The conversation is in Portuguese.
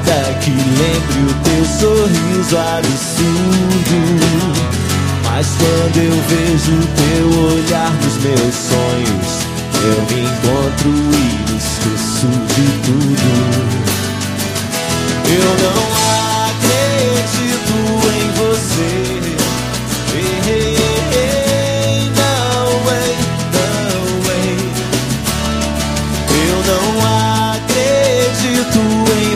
nada que lembre o teu sorriso absurdo. Mas quando eu vejo o teu olhar nos meus sonhos, eu me encontro e esqueço de tudo. Eu não